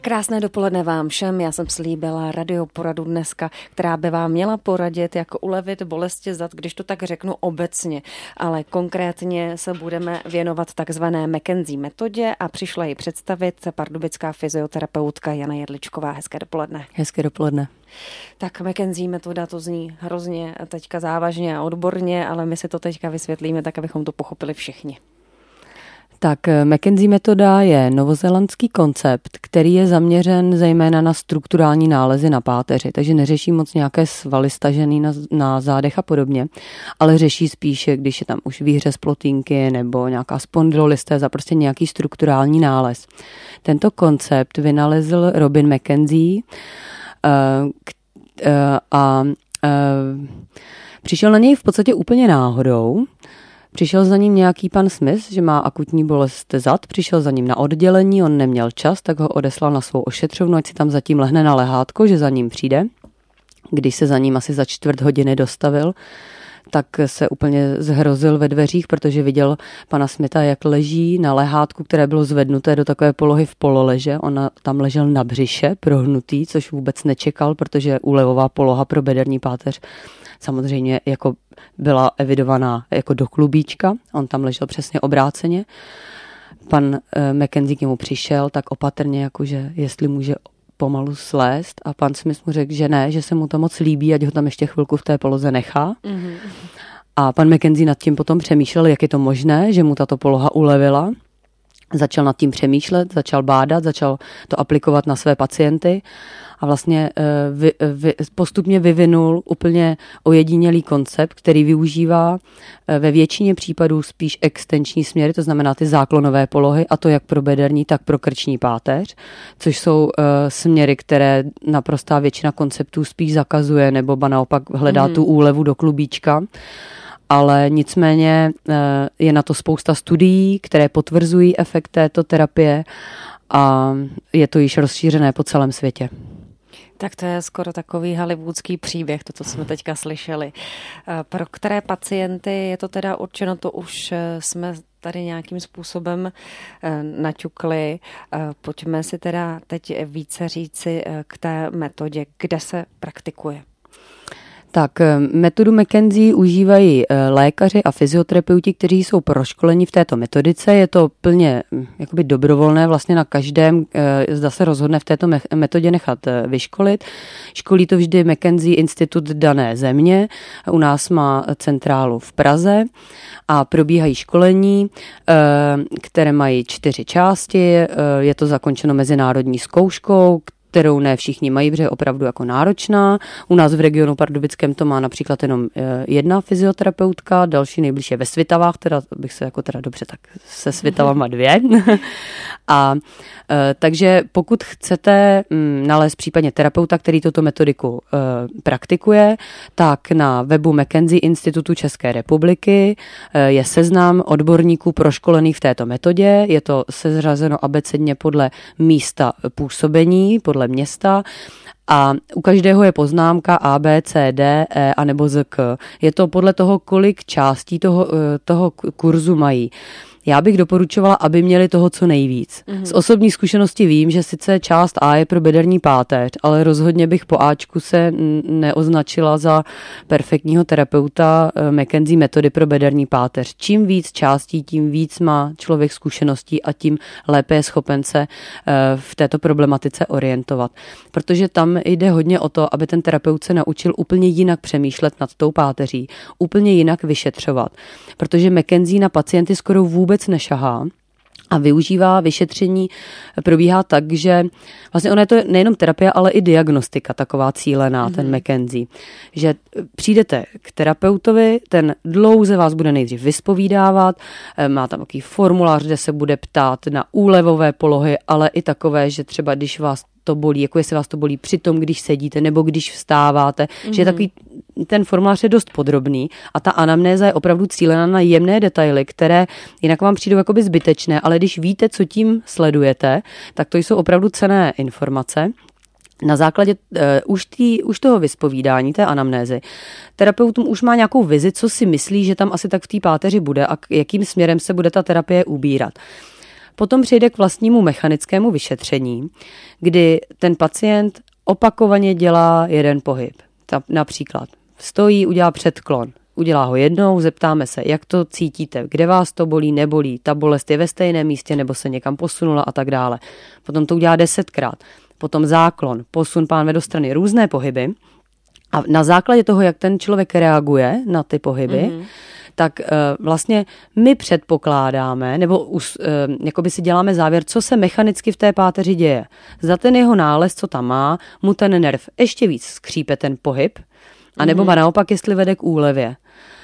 Krásné dopoledne vám všem, já jsem slíbila radioporadu dneska, která by vám měla poradit, jak ulevit bolesti zad, když to tak řeknu obecně, ale konkrétně se budeme věnovat takzvané McKenzie metodě a přišla ji představit pardubická fyzioterapeutka Jana Jedličková. Hezké dopoledne. Hezké dopoledne. Tak McKenzie metoda, to zní hrozně teďka závažně a odborně, ale my si to teďka vysvětlíme tak, abychom to pochopili všichni. Tak McKenzie metoda je novozélandský koncept, který je zaměřen zejména na strukturální nálezy na páteři, takže neřeší moc nějaké svaly stažený na zádech a podobně, ale řeší spíše, když je tam už výhřez plotínky nebo nějaká spondylolistéza, prostě nějaký strukturální nález. Tento koncept vynalezl Robin McKenzie a přišel na něj v podstatě úplně náhodou. Přišel za ním nějaký pan Smith, že má akutní bolest zad, přišel za ním na oddělení, on neměl čas, tak ho odeslal na svou ošetřovnu, ať si tam zatím lehne na lehátko, že za ním přijde. Když se za ním asi za 4 hodiny dostavil, tak se úplně zhrozil ve dveřích, protože viděl pana Smitha, jak leží na lehátku, které bylo zvednuté do takové polohy v pololeže. On tam ležel na břiše, prohnutý, což vůbec nečekal, protože úlevová poloha pro bederní páteř samozřejmě jako byla evidovaná jako do klubíčka. On tam ležel přesně obráceně. Pan McKenzie k němu přišel tak opatrně, jakože jestli může pomalu slést a pan Smith mu řekl, že ne, že se mu to moc líbí, ať ho tam ještě chvilku v té poloze nechá. Mm-hmm. A pan McKenzie nad tím potom přemýšlel, jak je to možné, že mu tato poloha ulevila. Začal nad tím přemýšlet, začal bádat, začal to aplikovat na své pacienty a vlastně postupně vyvinul úplně ojedinělý koncept, který využívá ve většině případů spíš extenční směry, to znamená ty záklonové polohy, a to jak pro bederní, tak pro krční páteř, což jsou směry, které naprostá většina konceptů spíš zakazuje nebo ba naopak hledá tu úlevu do klubíčka. Ale nicméně je na to spousta studií, které potvrzují efekt této terapie a je to již rozšířené po celém světě. Tak to je skoro takový hollywoodský příběh, to, co jsme teďka slyšeli. Pro které pacienty je to teda určeno, to už jsme tady nějakým způsobem naťukli. Pojďme si teda teď více říci k té metodě, kde se praktikuje. Tak metodu McKenzie užívají lékaři a fyzioterapeuti, kteří jsou proškoleni v této metodice. Je to plně jakoby dobrovolné, vlastně na každém, zda se rozhodne v této metodě nechat vyškolit. Školí to vždy McKenzie institut dané země. U nás má centrálu v Praze a probíhají školení, které mají 4 části. Je to zakončeno mezinárodní zkouškou, kterou ne všichni mají, protože je opravdu jako náročná. U nás v regionu pardubickém to má například jenom 1 fyzioterapeutka, další nejbližší je ve Svitavách, teda bych se jako teda dobře, tak se Svitavama 2. A takže pokud chcete nalézt případně terapeuta, který tuto metodiku praktikuje, tak na webu McKenzie Institutu České republiky je seznam odborníků proškolených v této metodě. Je to seřazeno abecedně podle místa působení, podle města a u každého je poznámka A, B, C, D, E a nebo Z, K. Je to podle toho, kolik částí toho kurzu mají. Já bych doporučovala, aby měli toho co nejvíc. Z osobní zkušenosti vím, že sice část A je pro bederní páteř, ale rozhodně bych po Ačku se neoznačila za perfektního terapeuta McKenzie metody pro bederní páteř. Čím víc částí, tím víc má člověk zkušeností a tím lépe je schopen se v této problematice orientovat. Protože tam jde hodně o to, aby ten terapeut se naučil úplně jinak přemýšlet nad tou páteří, úplně jinak vyšetřovat. Protože McKenzie na pacienty skoro vůbec nešahá a využívá vyšetření, probíhá tak, že vlastně ona je to nejenom terapie, ale i diagnostika taková cílená, ten McKenzie. Že přijdete k terapeutovi, ten dlouze vás bude nejdřív vyspovídávat, má tam takový formulář, kde se bude ptát na úlevové polohy, ale i takové, že třeba když vás to bolí, jako jestli vás to bolí při tom, když sedíte nebo když vstáváte, že je takový, ten formulář je dost podrobný a ta anamnéza je opravdu cílená na jemné detaily, které jinak vám přijdou jakoby zbytečné, ale když víte, co tím sledujete, tak to jsou opravdu cenné informace. Na základě už toho vyspovídání, té anamnézy, terapeut už má nějakou vizi, co si myslí, že tam asi tak v té páteři bude a jakým směrem se bude ta terapie ubírat. potom přijde k vlastnímu mechanickému vyšetření, kdy ten pacient opakovaně dělá jeden pohyb. Například stojí, udělá předklon. Udělá ho jednou, zeptáme se, jak to cítíte, kde vás to bolí, nebolí, ta bolest je ve stejném místě nebo se někam posunula a tak dále. Potom to udělá 10krát. Potom záklon, posun pánve do strany, různé pohyby. A na základě toho, jak ten člověk reaguje na ty pohyby, tak vlastně my předpokládáme, nebo jakoby si děláme závěr, co se mechanicky v té páteři děje. Za ten jeho nález, co tam má, mu ten nerv ještě víc skřípe ten pohyb, anebo naopak, jestli vede k úlevě.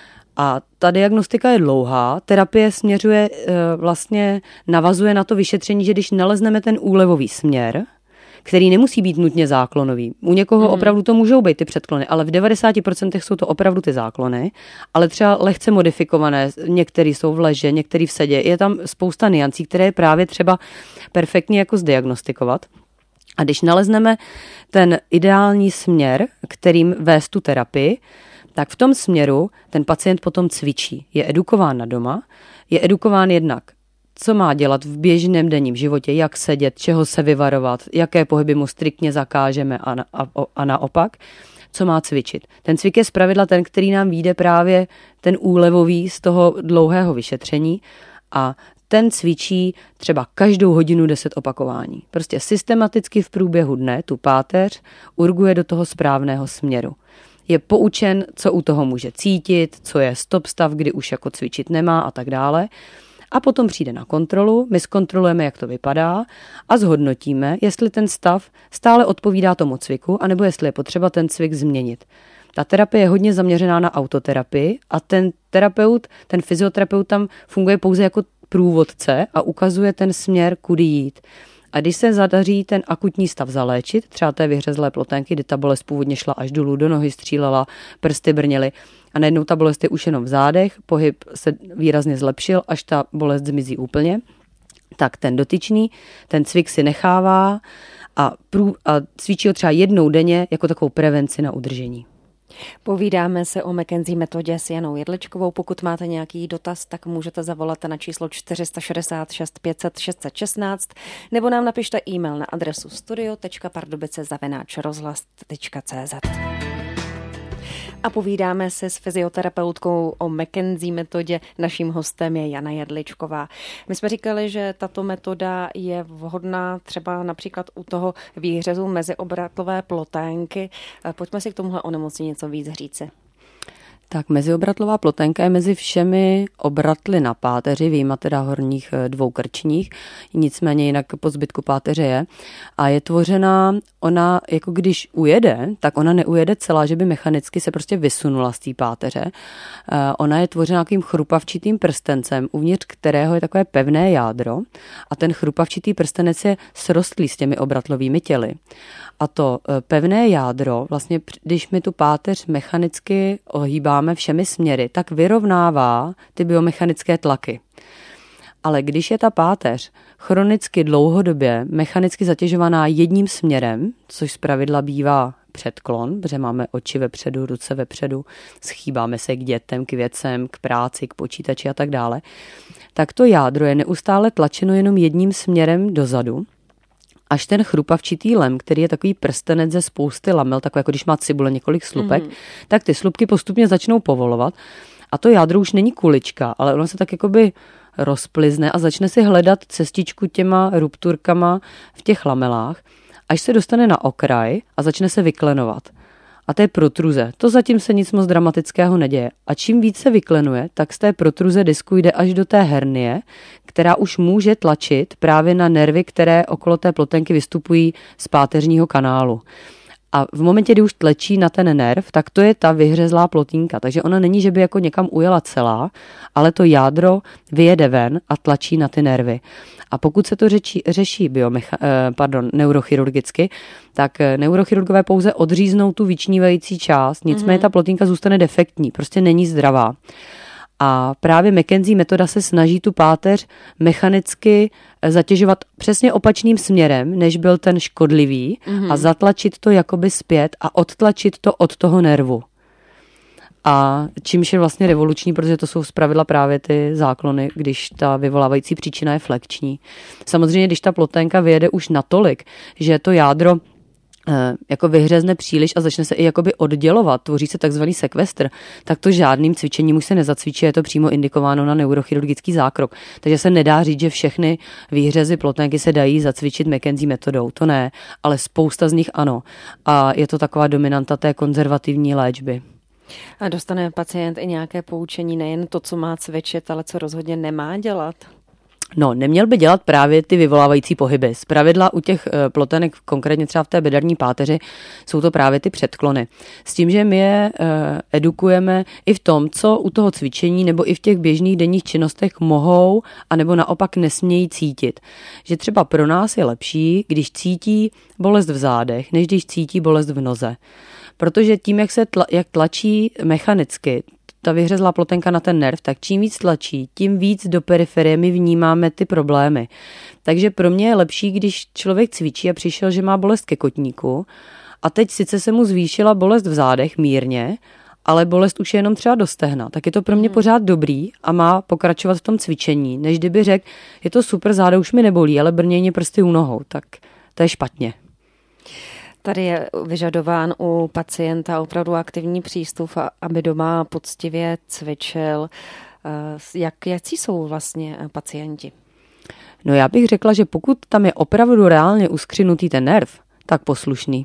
A ta diagnostika je dlouhá, terapie směřuje, vlastně navazuje na to vyšetření, že když nalezneme ten úlevový směr, který nemusí být nutně záklonový. U někoho opravdu to můžou být ty předklony, ale v 90% jsou to opravdu ty záklony, ale třeba lehce modifikované, některý jsou v leže, některý v sedě. Je tam spousta niancí, které je právě třeba perfektně jako zdiagnostikovat. A když nalezneme ten ideální směr, kterým vést tu terapii, tak v tom směru ten pacient potom cvičí. Je edukován na doma, je edukován jednak, co má dělat v běžném denním životě, jak sedět, čeho se vyvarovat, jaké pohyby mu striktně zakážeme a naopak, co má cvičit. Ten cvik je zpravidla ten, který nám vyjde právě ten úlevový z toho dlouhého vyšetření a ten cvičí třeba každou hodinu 10 opakování. Prostě systematicky v průběhu dne tu páteř urguje do toho správného směru. Je poučen, co u toho může cítit, co je stop stav, kdy už jako cvičit nemá a tak dále. A potom přijde na kontrolu, my zkontrolujeme, jak to vypadá a zhodnotíme, jestli ten stav stále odpovídá tomu cviku, anebo jestli je potřeba ten cvik změnit. Ta terapie je hodně zaměřená na autoterapii a ten terapeut, ten fyzioterapeut tam funguje pouze jako průvodce a ukazuje ten směr, kudy jít. A když se zadaří ten akutní stav zaléčit, třeba té vyhřezlé ploténky, kdy ta bolest původně šla až dolů, do nohy střílela, prsty brněly a najednou ta bolest je už jenom v zádech, pohyb se výrazně zlepšil, až ta bolest zmizí úplně, tak ten dotyčný, ten cvik si nechává a cvičí ho třeba jednou denně jako takovou prevenci na udržení. Povídáme se o McKenzie metodě s Janou Jedličkovou. Pokud máte nějaký dotaz, tak můžete zavolat na číslo 466 500 616 nebo nám napište e-mail na adresu studio.pardubice@rozhlas.cz. A povídáme se s fyzioterapeutkou o McKenzie metodě. Naším hostem je Jana Jedličková. My jsme říkali, že tato metoda je vhodná třeba například u toho výhřezu meziobratlové ploténky. Pojďme si k tomuhle onemocnění něco víc říci. Tak meziobratlová ploténka je mezi všemi obratly na páteři, vyjma teda horních dvou krčních, nicméně jinak po zbytku páteře je. A je tvořená, ona jako když ujede, tak ona neujede celá, že by mechanicky se prostě vysunula z té páteře. Ona je tvořena takovým chrupavčitým prstencem, uvnitř kterého je takové pevné jádro a ten chrupavčitý prstenec je srostlý s těmi obratlovými těly. A to pevné jádro, vlastně když my tu páteř mechanicky ohýbáme všemi směry, tak vyrovnává ty biomechanické tlaky. Ale když je ta páteř chronicky dlouhodobě mechanicky zatěžovaná jedním směrem, což zpravidla bývá předklon, protože máme oči vepředu, ruce vepředu, schýbáme se k dětem, k věcem, k práci, k počítači a tak dále, tak to jádro je neustále tlačeno jenom jedním směrem dozadu, až ten chrupavčitý lem, který je takový prstenec ze spousty lamel, takové jako když má cibule několik slupek, tak ty slupky postupně začnou povolovat a to jádro už není kulička, ale ono se tak jakoby rozplizne a začne si hledat cestičku těma rupturkama v těch lamelách, až se dostane na okraj a začne se vyklenovat. A to je protruze. To zatím se nic moc dramatického neděje. A čím víc se vyklenuje, tak z té protruze disku jde až do té hernie, která už může tlačit právě na nervy, které okolo té ploténky vystupují z páteřního kanálu. A v momentě, kdy už tlačí na ten nerv, tak to je ta vyhřezlá plotínka. Takže ona není, že by jako někam ujela celá, ale to jádro vyjede ven a tlačí na ty nervy. A pokud se to řeší neurochirurgicky, tak neurochirurgové pouze odříznou tu vyčnívající část, nicméně ta plotínka zůstane defektní, prostě není zdravá. A právě McKenzie metoda se snaží tu páteř mechanicky zatěžovat přesně opačným směrem, než byl ten škodlivý a zatlačit to jakoby zpět a odtlačit to od toho nervu. A čímž je vlastně revoluční, protože to jsou zpravidla právě ty záklony, když ta vyvolávající příčina je flekční. Samozřejmě, když ta ploténka vyjede už natolik, že to jádro jako vyhřezne příliš a začne se i jakoby oddělovat, tvoří se takzvaný sekvestr, tak to žádným cvičením už se nezacvičí, je to přímo indikováno na neurochirurgický zákrok. Takže se nedá říct, že všechny výhřezy ploténky se dají zacvičit McKenzie metodou, to ne, ale spousta z nich ano. A je to taková dominanta té konzervativní léčby. A dostane pacient i nějaké poučení, nejen to, co má cvičit, ale co rozhodně nemá dělat? No, neměl by dělat právě ty vyvolávající pohyby. Zpravidla u těch plotenek, konkrétně třeba v té bederní páteři, jsou to právě ty předklony. S tím, že my je edukujeme i v tom, co u toho cvičení nebo i v těch běžných denních činnostech mohou a nebo naopak nesmějí cítit. Že třeba pro nás je lepší, když cítí bolest v zádech, než když cítí bolest v noze. Protože tím, jak tlačí mechanicky ta vyhřezlá plotenka na ten nerv, tak čím víc tlačí, tím víc do periferie my vnímáme ty problémy. Takže pro mě je lepší, když člověk cvičí a přišel, že má bolest ke kotníku a teď sice se mu zvýšila bolest v zádech mírně, ale bolest už je jenom třeba do stehna, tak je to pro mě pořád dobrý a má pokračovat v tom cvičení, než kdyby řekl, je to super, záda už mi nebolí, ale brnějí mě prsty u nohou, tak to je špatně. Tady je vyžadován u pacienta opravdu aktivní přístup, aby doma poctivě cvičil. Jaký jsou vlastně pacienti? No já bych řekla, že pokud tam je opravdu reálně uskřinutý ten nerv, tak poslušný.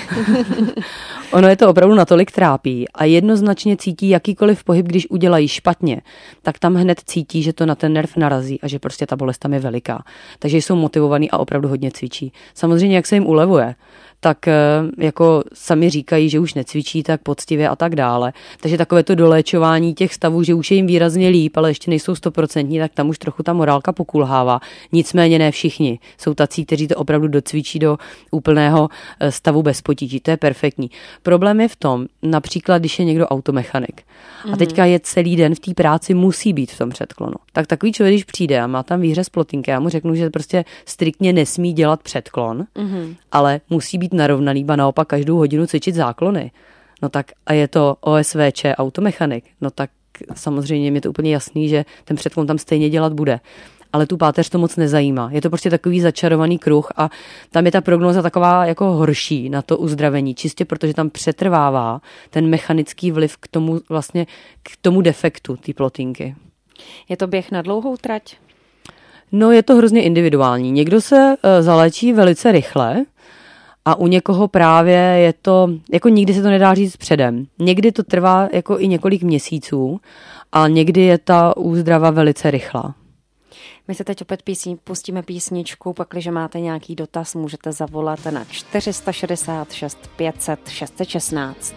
Ono je to opravdu natolik trápí a jednoznačně cítí jakýkoliv pohyb, když udělají špatně, tak tam hned cítí, že to na ten nerv narazí a že prostě ta bolest tam je veliká. Takže jsou motivovaní a opravdu hodně cvičí. Samozřejmě, jak se jim ulevuje, tak jako sami říkají, že už necvičí tak poctivě a tak dále. Takže takové to doléčování těch stavů, že už je jim výrazně líp, ale ještě nejsou 100%, tak tam už trochu ta morálka pokulhává. Nicméně ne všichni. Jsou tací, kteří to opravdu docvičí do úplného stavu bez potíží. To je perfektní. Problém je v tom, například, když je někdo automechanik a teďka je celý den v té práci, musí být v tom předklonu. Tak takový člověk, když přijde a má tam výhřez plotinky, já mu řeknu, že prostě striktně nesmí dělat předklon, ale musí být narovnaný, ba naopak každou hodinu cvičit záklony. No tak a je to OSVČ, automechanik, no tak samozřejmě mi to úplně jasný, že ten předklon tam stejně dělat bude. Ale tu páteř to moc nezajímá. Je to prostě takový začarovaný kruh a tam je ta prognóza taková jako horší na to uzdravení, čistě protože tam přetrvává ten mechanický vliv k tomu vlastně k tomu defektu té plotinky. Je to běh na dlouhou trať? No je to hrozně individuální. Někdo se zaléčí velice rychle, a u někoho právě je to, jako nikdy se to nedá říct předem. Někdy to trvá jako i několik měsíců a někdy je ta úzdrava velice rychlá. My se teď opět pustíme písničku, pakliže máte nějaký dotaz, můžete zavolat na 466 500 616.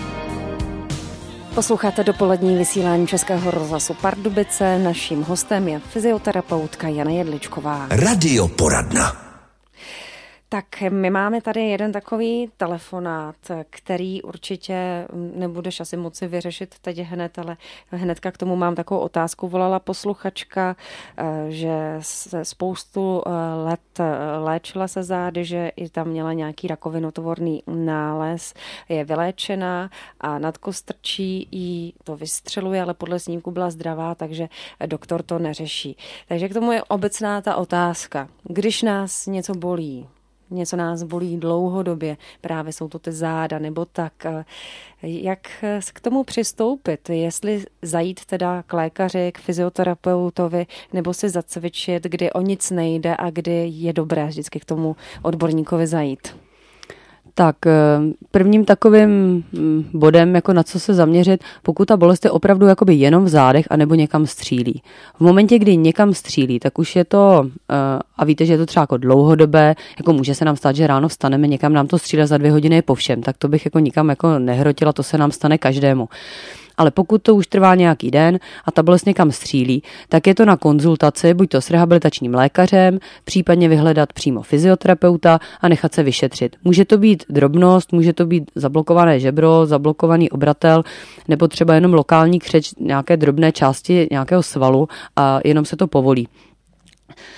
Posloucháte dopolední vysílání Českého rozhlasu Pardubice. Naším hostem je fyzioterapeutka Jana Jedličková. Radioporadna. Tak my máme tady jeden takový telefonát, který určitě nebudeš asi moci vyřešit teď hned, ale hnedka k tomu mám takovou otázku. Volala posluchačka, že se spoustu let léčila se zády, že i tam měla nějaký rakovinotvorný nález, je vyléčená a nadkostrčí jí to vystřeluje, ale podle snímku byla zdravá, takže doktor to neřeší. Takže k tomu je obecná ta otázka. Když nás něco bolí, něco nás bolí dlouhodobě, právě jsou to ty záda nebo tak. Jak k tomu přistoupit? Jestli zajít teda k lékaři, k fyzioterapeutovi, nebo si zacvičit, kdy o nic nejde a kdy je dobré vždycky k tomu odborníkovi zajít? Tak prvním takovým bodem, jako na co se zaměřit, pokud ta bolest je opravdu jakoby jenom v zádech anebo někam střílí. V momentě, kdy někam střílí, tak už je to, a víte, že je to třeba jako dlouhodobé, jako může se nám stát, že ráno vstaneme, někam nám to střílá za 2 hodiny je po všem, tak to bych jako nikam jako nehrotila, to se nám stane každému. Ale pokud to už trvá nějaký den a ta bolest někam střílí, tak je to na konzultaci, buď to s rehabilitačním lékařem, případně vyhledat přímo fyzioterapeuta a nechat se vyšetřit. Může to být drobnost, může to být zablokované žebro, zablokovaný obratel, nebo třeba jenom lokální křeč nějaké drobné části nějakého svalu a jenom se to povolí.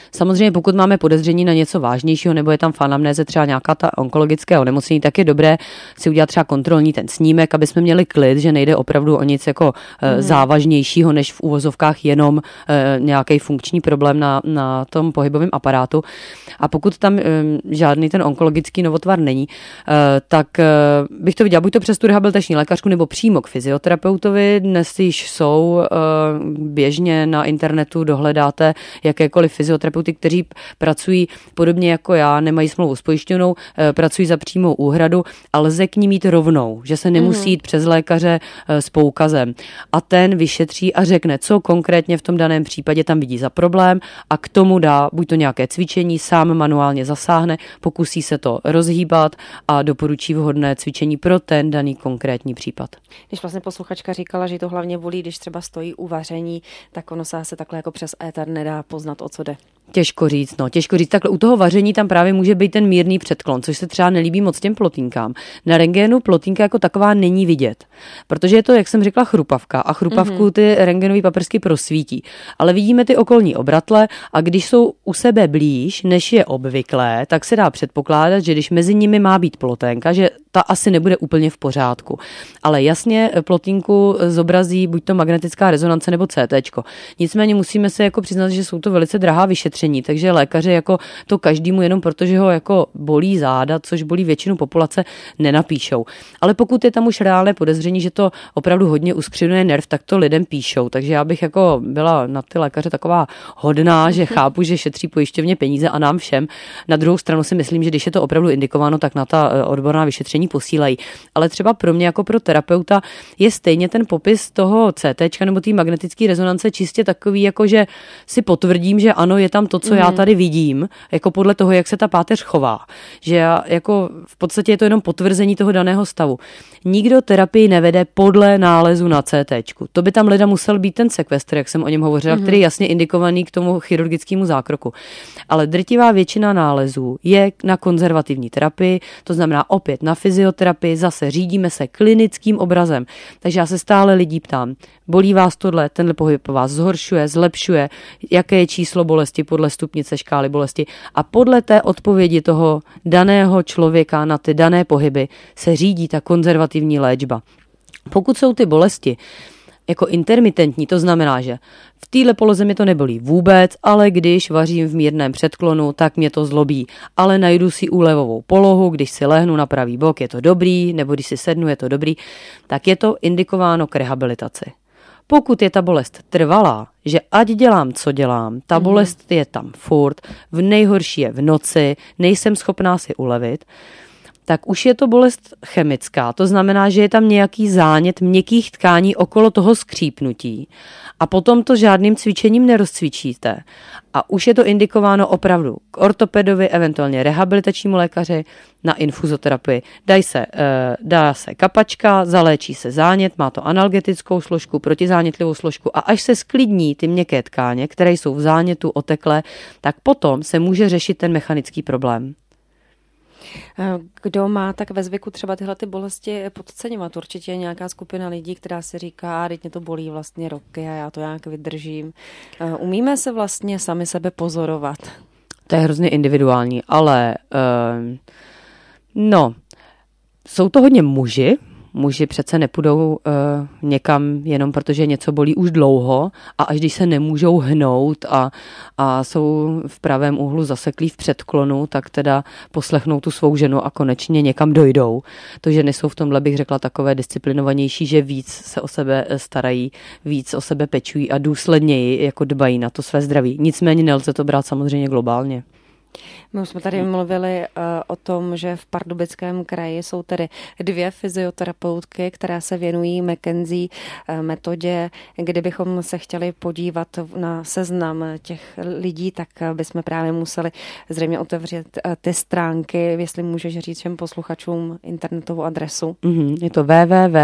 Samozřejmě pokud máme podezření na něco vážnějšího nebo je tam v anamnéze třeba nějaká ta onkologické onemocnění, tak je dobré si udělat třeba kontrolní ten snímek, aby jsme měli klid, že nejde opravdu o nic jako závažnějšího, než v úvozovkách jenom nějaký funkční problém na tom pohybovém aparátu. A pokud tam žádný ten onkologický novotvar není, tak bych to viděla buď to přes tu rehabilitační lékařku nebo přímo k fyzioterapeutovi. Dnes již jsou běžně na internetu, dohledáte jakékoliv fyzioterapeuty, kteří pracují podobně jako já, nemají smlouvu s pojišťovnou, pracují za přímou úhradu a lze k ní mít rovnou, že se nemusí jít přes lékaře s poukazem. A ten vyšetří a řekne, co konkrétně v tom daném případě tam vidí za problém a k tomu dá buď to nějaké cvičení, sám manuálně zasáhne, pokusí se to rozhýbat a doporučí vhodné cvičení pro ten daný konkrétní případ. Když vlastně posluchačka říkala, že to hlavně bolí, když třeba stojí u vaření, tak ono se takhle jako přes éter nedá poznat, o co jde. Těžko říct. Takhle u toho vaření tam právě může být ten mírný předklon, což se třeba nelíbí moc těm plotýnkám. Na rentgenu plotýnka jako taková není vidět, protože je to, jak jsem řekla, chrupavka a chrupavku ty rentgenové paprsky prosvítí. Ale vidíme ty okolní obratle a když jsou u sebe blíž, než je obvyklé, tak se dá předpokládat, že když mezi nimi má být ploténka, že ta asi nebude úplně v pořádku. Ale jasně plotínku zobrazí buď to magnetická rezonance nebo CTčko. Nicméně musíme se jako přiznat, že jsou to velice drahá vyšetření, takže lékaři jako to každému jenom protože ho jako bolí záda, což bolí většinu populace, nenapíšou. Ale pokud je tam už reálné podezření, že to opravdu hodně uskřivňuje nerv, tak to lidem píšou. Takže já bych jako byla na ty lékaře taková hodná, že chápu, že šetří pojišťovně peníze a nám všem. Na druhou stranu si myslím, že když je to opravdu indikováno, tak na ta odborná vyšetření posílají. Ale třeba pro mě jako pro terapeuta je stejně ten popis toho CTčka nebo té magnetické rezonance čistě takový, jako že si potvrdím, že ano, je tam to, co já tady vidím, jako podle toho, jak se ta páteř chová. Že já, jako v podstatě je to jenom potvrzení toho daného stavu. Nikdo terapii nevede podle nálezu na CTčku. To by tam leda musel být ten sekvestr, jak jsem o něm hovořila, který je jasně indikovaný k tomu chirurgickému zákroku. Ale drtivá většina nálezů je na konzervativní terapii, to znamená opět na fyzioterapii, zase řídíme se klinickým obrazem. Takže já se stále lidí ptám, bolí vás tohle, tenhle pohyb vás zhoršuje, zlepšuje, jaké je číslo bolesti podle stupnice škály bolesti a podle té odpovědi toho daného člověka na ty dané pohyby se řídí ta konzervativní léčba. Pokud jsou ty bolesti jako intermitentní, to znamená, že v téhle poloze mě to nebolí vůbec, ale když vařím v mírném předklonu, tak mě to zlobí. Ale najdu si úlevovou polohu, když si lehnu na pravý bok, je to dobrý, nebo když si sednu, je to dobrý, tak je to indikováno k rehabilitaci. Pokud je ta bolest trvalá, že ať dělám, co dělám, ta bolest je tam furt, v nejhorší je v noci, nejsem schopná si ulevit, tak už je to bolest chemická. To znamená, že je tam nějaký zánět měkkých tkání okolo toho skřípnutí a potom to žádným cvičením nerozcvičíte. A už je to indikováno opravdu k ortopedovi, eventuálně rehabilitačnímu lékaři, na infuzoterapii. Dá se kapačka, zaléčí se zánět, má to analgetickou složku, protizánětlivou složku a až se sklidní ty měkké tkáně, které jsou v zánětu oteklé, tak potom se může řešit ten mechanický problém. Kdo má tak ve zvyku třeba tyhle ty bolesti podceňovat? Určitě je nějaká skupina lidí, která si říká, teď mě to bolí vlastně roky a já to nějak vydržím. Umíme se vlastně sami sebe pozorovat? To je hrozně individuální, ale jsou to hodně muži. Muži přece nepůjdou někam jenom protože něco bolí už dlouho a až když se nemůžou hnout a jsou v pravém úhlu zaseklí v předklonu, tak teda poslechnou tu svou ženu a konečně někam dojdou. To ženy jsou v tomhle, bych řekla, takové disciplinovanější, že víc se o sebe starají, víc o sebe pečují a důsledněji jako dbají na to své zdraví. Nicméně nelze to brát samozřejmě globálně. My už jsme tady mluvili o tom, že v Pardubickém kraji jsou tedy 2 fyzioterapeutky, které se věnují McKenzie metodě. Kdybychom se chtěli podívat na seznam těch lidí, tak bychom právě museli zřejmě otevřít ty stránky, jestli můžeš říct všem posluchačům internetovou adresu. Je to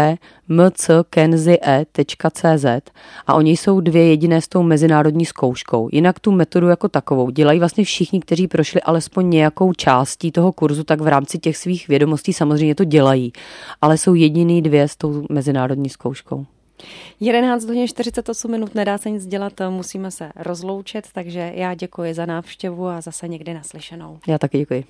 www.mckenzie.cz a oni jsou 2 jediné s tou mezinárodní zkouškou. Jinak tu metodu jako takovou dělají vlastně všichni, kteří prošli alespoň nějakou částí toho kurzu, tak v rámci těch svých vědomostí samozřejmě to dělají, ale jsou jediný 2 s tou mezinárodní zkouškou. 11 hodin 48 minut, nedá se nic dělat, musíme se rozloučit, takže já děkuji za návštěvu a zase někdy naslyšenou. Já taky děkuji.